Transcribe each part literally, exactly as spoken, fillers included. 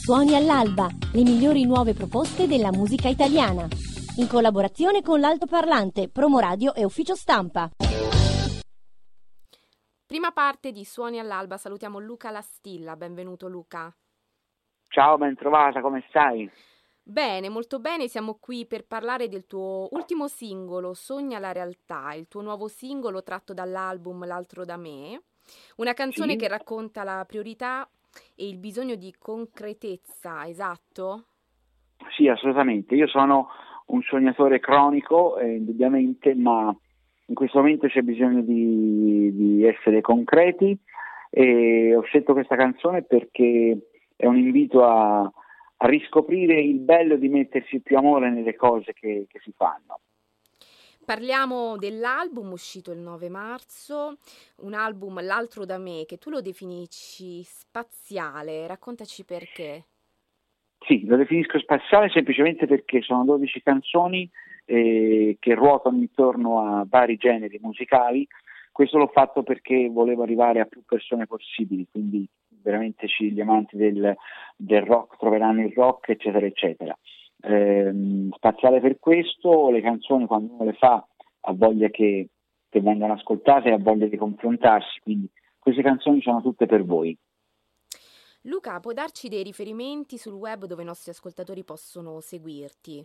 Suoni all'alba, le migliori nuove proposte della musica italiana. In collaborazione con l'Altoparlante, Promoradio e Ufficio Stampa. Prima parte di Suoni all'alba, salutiamo Luca Lastilla. Benvenuto Luca. Ciao, ben trovata, come stai? Bene, molto bene, siamo qui per parlare del tuo ultimo singolo, Sogna la realtà, il tuo nuovo singolo tratto dall'album L'altro da me, una canzone Sì. che racconta la priorità e il bisogno di concretezza, esatto? Sì, assolutamente. Io sono un sognatore cronico, eh, indubbiamente, ma in questo momento c'è bisogno di, di essere concreti e ho scelto questa canzone perché è un invito a, a riscoprire il bello di mettersi più amore nelle cose che, che si fanno. Parliamo dell'album uscito il nove marzo, un album L'altro da me che tu lo definisci spaziale, raccontaci perché. Sì, lo definisco spaziale semplicemente perché sono dodici canzoni eh, che ruotano intorno a vari generi musicali. Questo l'ho fatto perché volevo arrivare a più persone possibili, quindi veramente ci, gli amanti del, del rock troveranno il rock, eccetera, eccetera. Eh, spaziale per questo, le canzoni quando uno le fa ha voglia che, che vengano ascoltate e ha voglia di confrontarsi, quindi queste canzoni sono tutte per voi. Luca, puoi darci dei riferimenti sul web dove i nostri ascoltatori possono seguirti?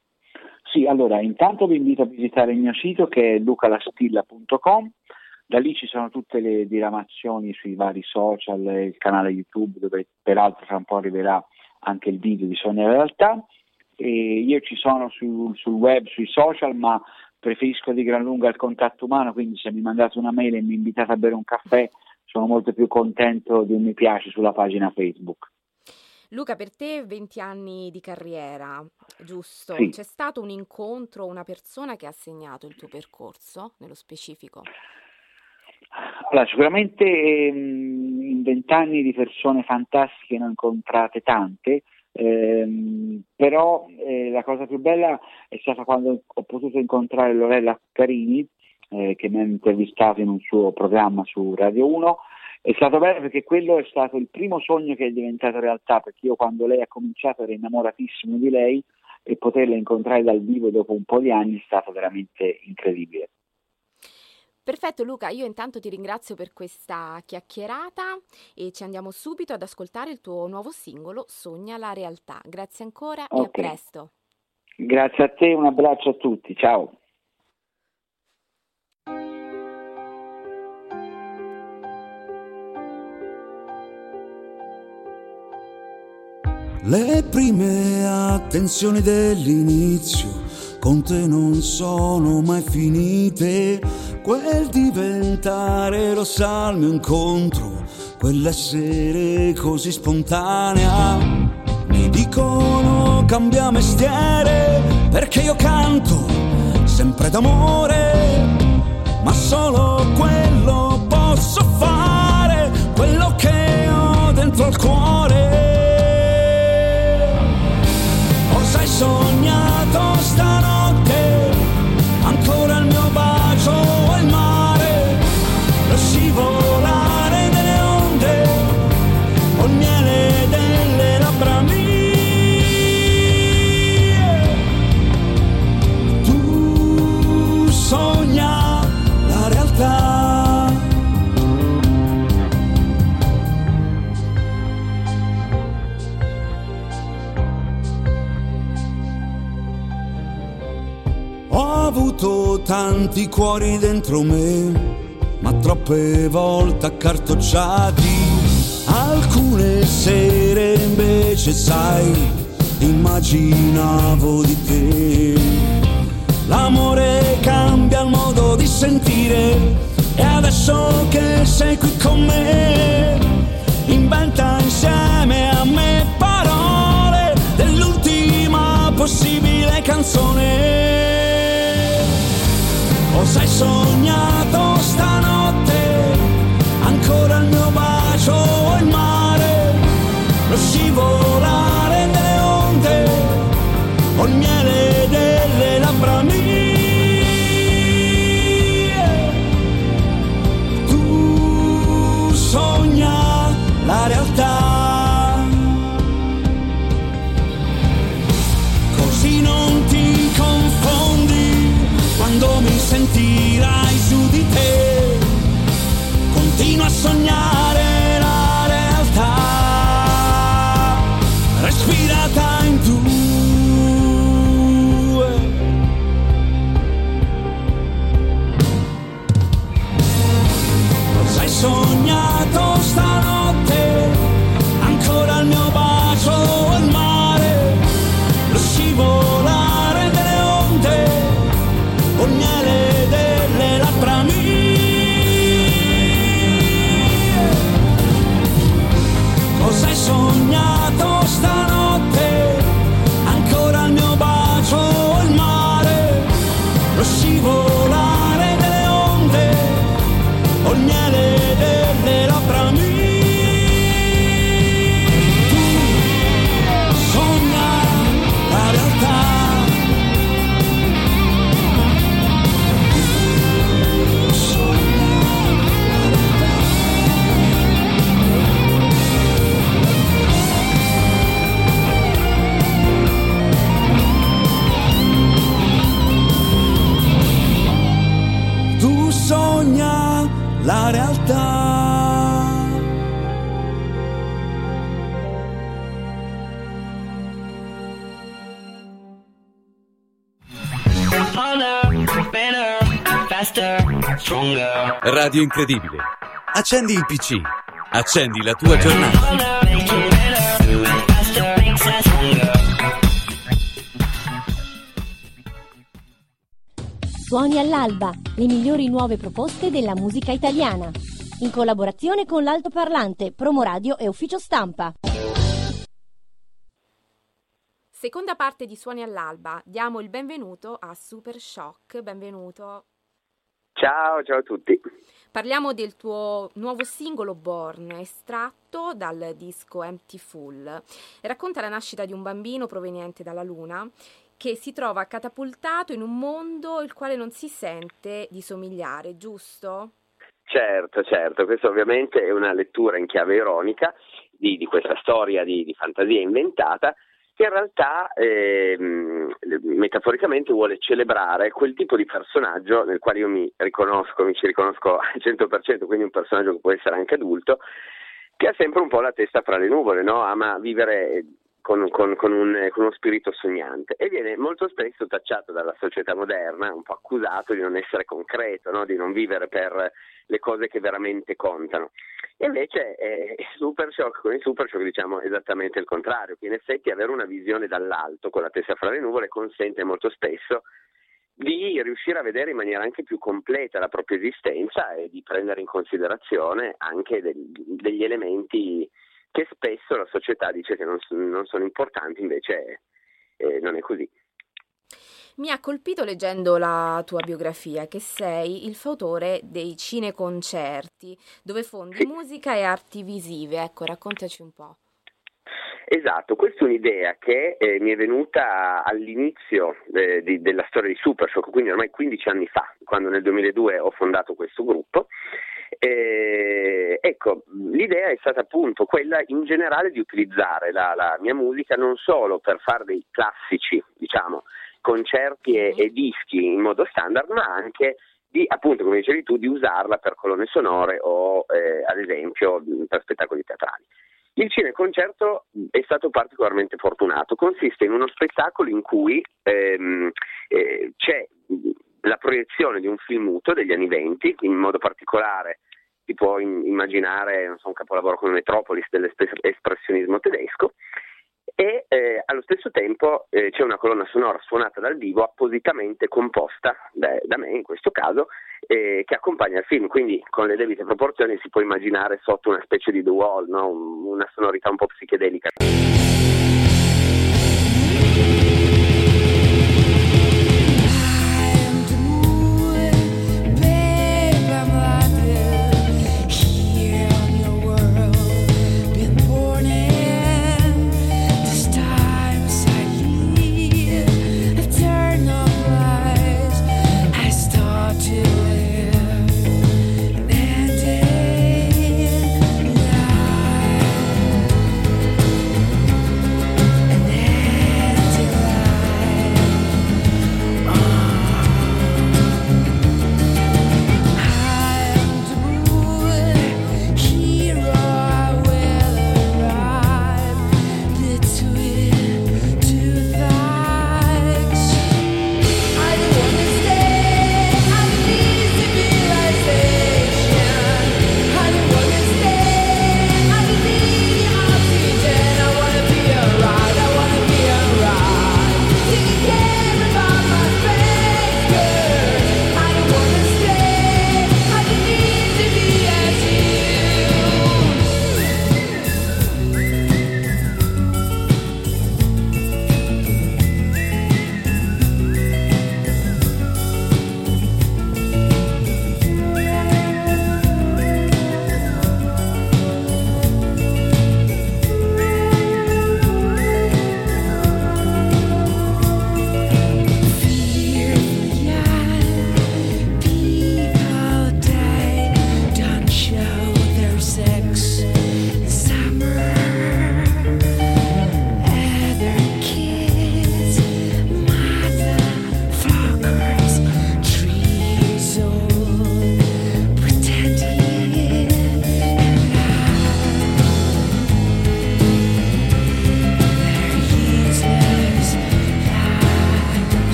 Sì, allora intanto vi invito a visitare il mio sito che è luca lastilla punto com. Da lì ci sono tutte le diramazioni sui vari social, il canale YouTube dove peraltro tra un po' arriverà anche il video di Sogna la realtà. E io ci sono su, sul web, sui social, ma preferisco di gran lunga il contatto umano, quindi se mi mandate una mail e mi invitate a bere un caffè sono molto più contento di un mi piace sulla pagina Facebook. Luca, per te venti anni di carriera, giusto? Sì. C'è stato un incontro, una persona che ha segnato il tuo percorso, nello specifico? Allora, sicuramente ehm, in vent'anni di persone fantastiche ne ho incontrate tante, ehm, però eh, la cosa più bella è stata quando ho potuto incontrare Lorella Carini, eh, che mi ha intervistato in un suo programma su Radio uno. È stato bello perché quello è stato il primo sogno che è diventato realtà, perché io quando lei ha cominciato ero innamoratissimo di lei e poterla incontrare dal vivo dopo un po' di anni è stato veramente incredibile. Perfetto Luca, io intanto ti ringrazio per questa chiacchierata e ci andiamo subito ad ascoltare il tuo nuovo singolo Sogna la realtà. Grazie ancora Okay. E a presto. Grazie a te, un abbraccio a tutti, ciao. Le prime attenzioni dell'inizio con te non sono mai finite, quel diventare lo sa il mio incontro, quell'essere così spontanea. Mi dicono cambia mestiere perché io canto sempre d'amore, ma solo quello posso fare, quello che ho dentro al cuore. Cosa hai sognato stanotte? Ancora il mio bacio al mare, lo scivolare delle onde, o il miele delle labbra mie. Tu sogna la realtà. Ho avuto tanti cuori dentro me, ma troppe volte accartocciati. Alcune sere invece, sai, immaginavo di te. L'amore cambia il modo di sentire e adesso che sei qui con me, inventa insieme a me parole dell'ultima possibile canzone. Cosa hai sognato stanotte? Ancora il mio bacio al mare, lo scivolare delle onde, o il miele delle labbra mie. Tu sogna la realtà. Radio Incredibile. Accendi il P C. Accendi la tua giornata. Suoni all'alba, le migliori nuove proposte della musica italiana. In collaborazione con l'Altoparlante, Promoradio e Ufficio Stampa. Seconda parte di Suoni all'alba. Diamo il benvenuto a Super Shock. Benvenuto. Ciao, ciao a tutti. Parliamo del tuo nuovo singolo Born, estratto dal disco Empty Full. Racconta la nascita di un bambino proveniente dalla Luna che si trova catapultato in un mondo il quale non si sente di somigliare, giusto? Certo, certo. Questa ovviamente è una lettura in chiave ironica di, di questa storia di, di fantasia inventata, che in realtà eh, metaforicamente vuole celebrare quel tipo di personaggio nel quale io mi riconosco, mi ci riconosco al cento per cento, quindi un personaggio che può essere anche adulto, che ha sempre un po' la testa fra le nuvole, no? Ama vivere con, con, con, un, con uno spirito sognante e viene molto spesso tacciato dalla società moderna, un po' accusato di non essere concreto, no? Di non vivere per le cose che veramente contano. E invece eh, Super Shock, con il Super Shock diciamo esattamente il contrario, che in effetti avere una visione dall'alto con la testa fra le nuvole consente molto spesso di riuscire a vedere in maniera anche più completa la propria esistenza e di prendere in considerazione anche de- degli elementi che spesso la società dice che non, non sono importanti, invece eh, non è così. Mi ha colpito leggendo la tua biografia che sei il fautore dei cineconcerti, dove fondi sì. musica e arti visive. Ecco, raccontaci un po'. Esatto, questa è un'idea che eh, mi è venuta all'inizio eh, di, della storia di Super Shock, quindi ormai quindici anni fa, quando nel duemiladue ho fondato questo gruppo. Eh, ecco, l'idea è stata appunto quella in generale di utilizzare la, la mia musica non solo per fare dei classici, diciamo, concerti e, e dischi in modo standard, ma anche di, appunto, come dicevi tu, di usarla per colonne sonore o eh, ad esempio per spettacoli teatrali. Il cineconcerto è stato particolarmente fortunato, consiste in uno spettacolo in cui ehm, eh, c'è la proiezione di un film muto degli anni venti, in modo particolare si può in, immaginare non so, un capolavoro come Metropolis dell'espressionismo tedesco, e eh, allo stesso tempo eh, c'è una colonna sonora suonata dal vivo appositamente composta da, da me in questo caso, eh, che accompagna il film, quindi con le debite proporzioni si può immaginare sotto una specie di The Wall, no? Una sonorità un po' psichedelica.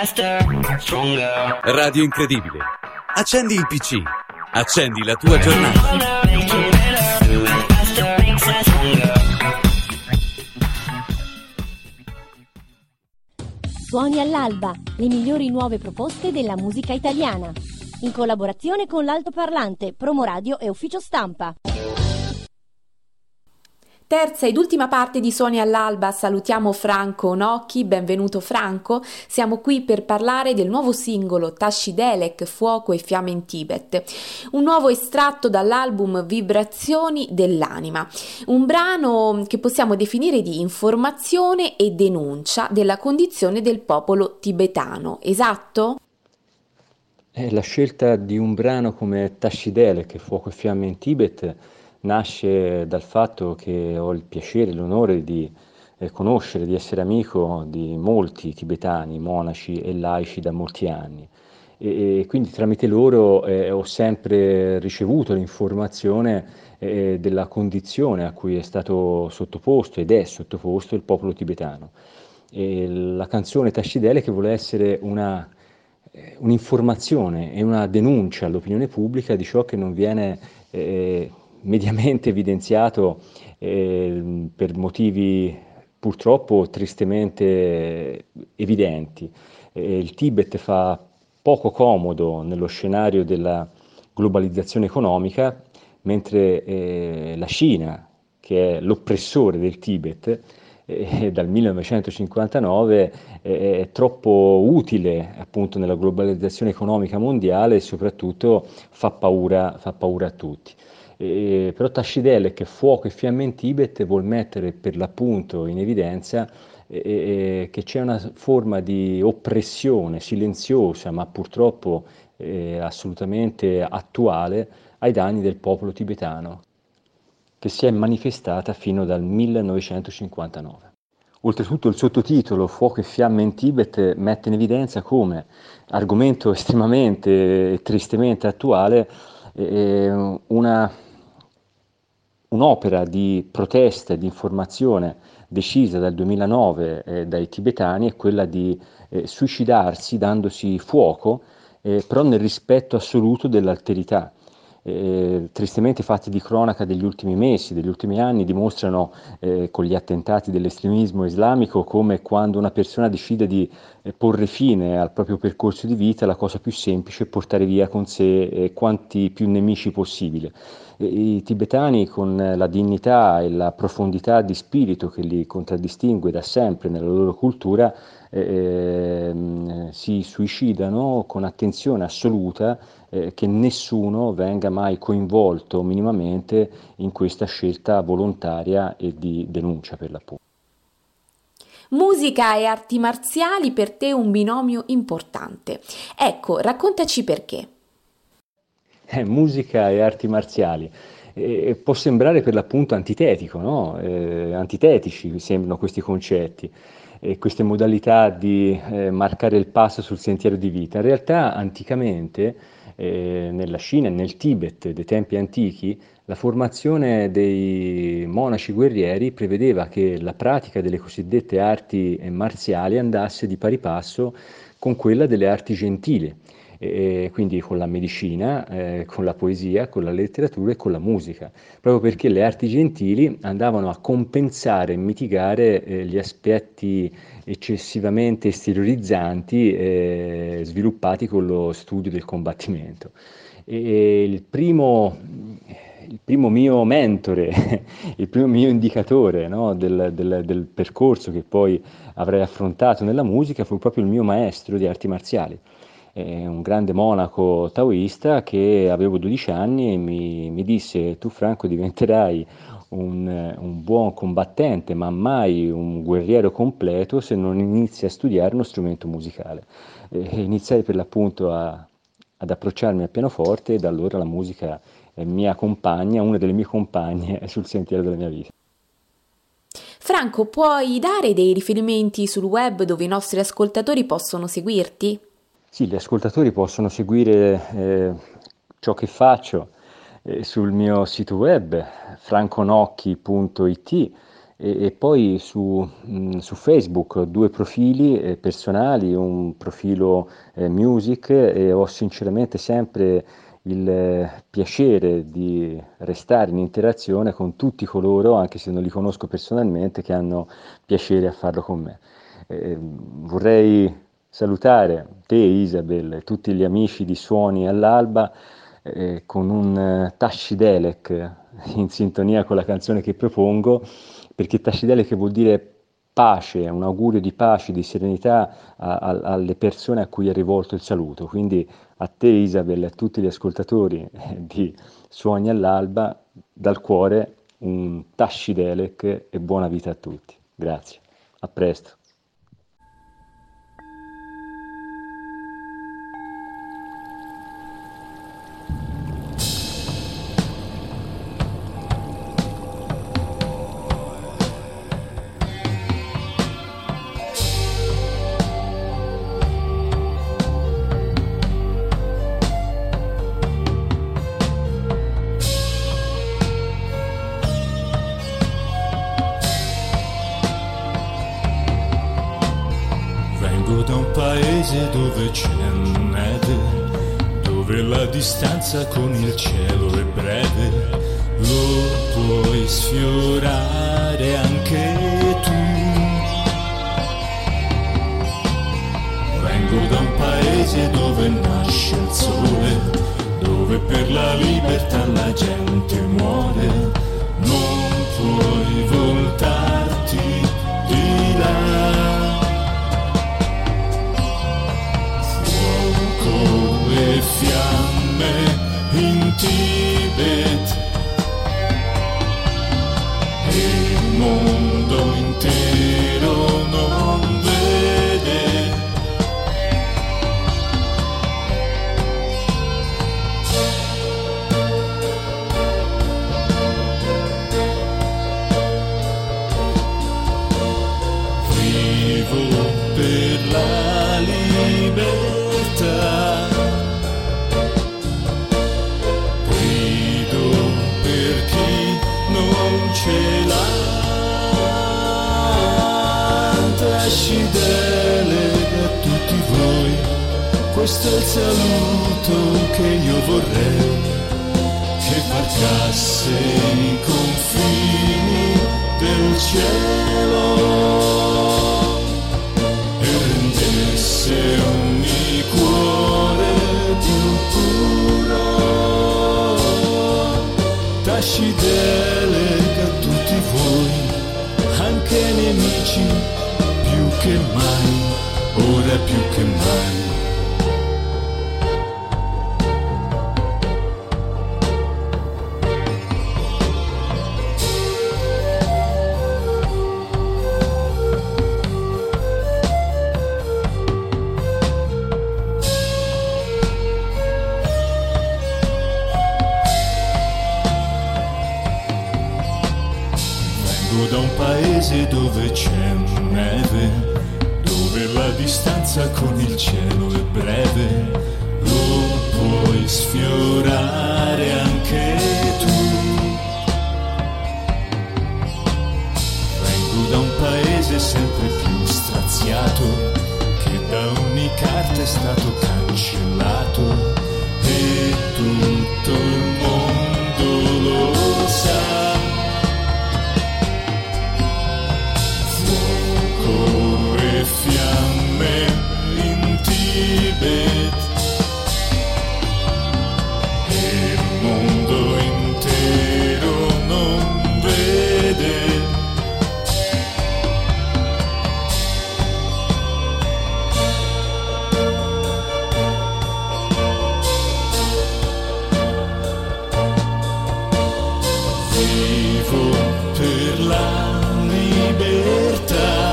Radio Incredibile. Accendi il P C. Accendi la tua giornata. Suoni all'alba, le migliori nuove proposte della musica italiana. In collaborazione con l'Altoparlante, Promoradio e Ufficio Stampa. Terza ed ultima parte di Suoni all'alba, salutiamo Franco Nocchi, benvenuto Franco, siamo qui per parlare del nuovo singolo Tashidelek, Fuoco e Fiamme in Tibet, un nuovo estratto dall'album Vibrazioni dell'anima, un brano che possiamo definire di informazione e denuncia della condizione del popolo tibetano, esatto? Eh, la scelta di un brano come Tashidelek, Fuoco e Fiamme in Tibet, nasce dal fatto che ho il piacere e l'onore di eh, conoscere, di essere amico di molti tibetani, monaci e laici da molti anni e, e quindi tramite loro eh, ho sempre ricevuto l'informazione eh, della condizione a cui è stato sottoposto ed è sottoposto il popolo tibetano. E la canzone Tashidelek vuole essere una, eh, un'informazione e una denuncia all'opinione pubblica di ciò che non viene eh, mediamente evidenziato eh, per motivi purtroppo tristemente evidenti. Eh, il Tibet fa poco comodo nello scenario della globalizzazione economica, mentre eh, la Cina, che è l'oppressore del Tibet, eh, dal millenovecentocinquantanove eh, è troppo utile appunto nella globalizzazione economica mondiale e soprattutto fa paura, fa paura a tutti. Eh, però Tashidelek, Fuoco e Fiamme in Tibet, vuol mettere per l'appunto in evidenza eh, eh, che c'è una forma di oppressione silenziosa ma purtroppo eh, assolutamente attuale ai danni del popolo tibetano, che si è manifestata fino dal millenovecentocinquantanove. Oltretutto il sottotitolo Fuoco e Fiamme in Tibet mette in evidenza come argomento estremamente e tristemente attuale eh, una un'opera di protesta e di informazione decisa dal duemilanove eh, dai tibetani è quella di eh, suicidarsi dandosi fuoco, eh, però nel rispetto assoluto dell'alterità. Eh, tristemente i fatti di cronaca degli ultimi mesi, degli ultimi anni dimostrano eh, con gli attentati dell'estremismo islamico come quando una persona decide di eh, porre fine al proprio percorso di vita la cosa più semplice è portare via con sé eh, quanti più nemici possibile. E, i tibetani, con la dignità e la profondità di spirito che li contraddistingue da sempre nella loro cultura, eh, si suicidano con attenzione assoluta eh, che nessuno venga mai coinvolto minimamente in questa scelta volontaria e di denuncia per l'appunto. Musica e arti marziali per te un binomio importante. Ecco, raccontaci perché. Eh, musica e arti marziali. Eh, può sembrare per l'appunto antitetico, no? Eh, antitetici sembrano questi concetti e queste modalità di eh, marcare il passo sul sentiero di vita. In realtà anticamente eh, nella Cina e nel Tibet dei tempi antichi la formazione dei monaci guerrieri prevedeva che la pratica delle cosiddette arti marziali andasse di pari passo con quella delle arti gentili. E quindi con la medicina, eh, con la poesia, con la letteratura e con la musica, proprio perché le arti gentili andavano a compensare e mitigare eh, gli aspetti eccessivamente esteriorizzanti eh, sviluppati con lo studio del combattimento. E il primo, il primo mio mentore, il primo mio indicatore, no, del, del, del percorso che poi avrei affrontato nella musica fu proprio il mio maestro di arti marziali. Un grande monaco taoista che avevo dodici anni e mi, mi disse: tu Franco diventerai un, un buon combattente ma mai un guerriero completo se non inizi a studiare uno strumento musicale. E iniziai per l'appunto a, ad approcciarmi al pianoforte e da allora la musica è mia compagna, una delle mie compagne sul sentiero della mia vita. Franco, puoi dare dei riferimenti sul web dove i nostri ascoltatori possono seguirti? Sì, gli ascoltatori possono seguire eh, ciò che faccio eh, sul mio sito web franconocchi punto it e, e poi su, mh, su Facebook ho due profili eh, personali, un profilo eh, music, e ho sinceramente sempre il eh, piacere di restare in interazione con tutti coloro, anche se non li conosco personalmente, che hanno piacere a farlo con me. Eh, vorrei salutare te, Isabel, e tutti gli amici di Suoni all'Alba eh, con un eh, Tashidelek in sintonia con la canzone che propongo, perché Tashidelek vuol dire pace, un augurio di pace, di serenità a, a, alle persone a cui è rivolto il saluto. Quindi a te, Isabel, e a tutti gli ascoltatori eh, di Suoni all'Alba, dal cuore un Tashidelek e buona vita a tutti. Grazie, a presto. Dove c'è neve, dove la distanza con il cielo è breve, lo puoi sfiorare anche tu. Vengo da un paese dove nasce il sole, dove per la libertà la gente muore, non puoi voltarti di là. Le fiamme in Tibet e il mondo intero non vede. Vivo per la libertà. Ce l'ha, Tashidelek a tutti voi, questo è il saluto che io vorrei, che varcasse i confini del cielo e rendesse ogni cuore più puro. Tashidelek a tutti voi, anche nemici, più che mai, ora più che mai. Da un paese dove c'è neve, dove la distanza con il cielo è breve, lo puoi sfiorare anche tu. Vengo da un paese sempre più straziato, che da ogni carta è stato cancellato, e tutto il mondo lo sa. Fiamme in Tibet e il mondo intero non vede. Vivo per la libertà.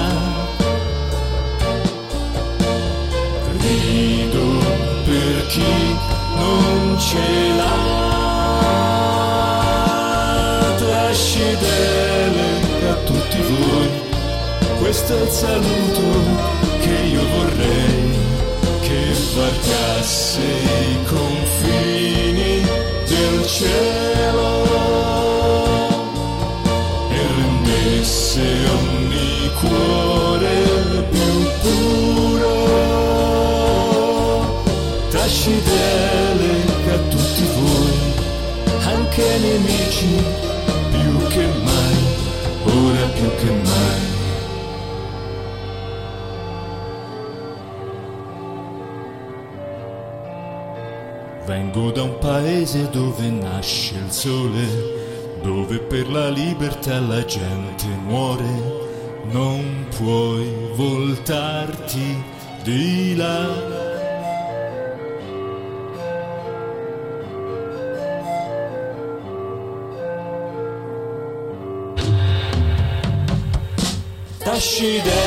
Per chi non ce l'ha, Tashidelek a tutti voi, questo è il saluto che io vorrei, che varcasse i confini del cielo e rendesse cuore più puro, Tascidele a tutti voi, anche nemici, più che mai, ora più che mai. Vengo da un paese dove nasce il sole, dove per la libertà la gente muore. Non puoi voltarti di là. Tascidele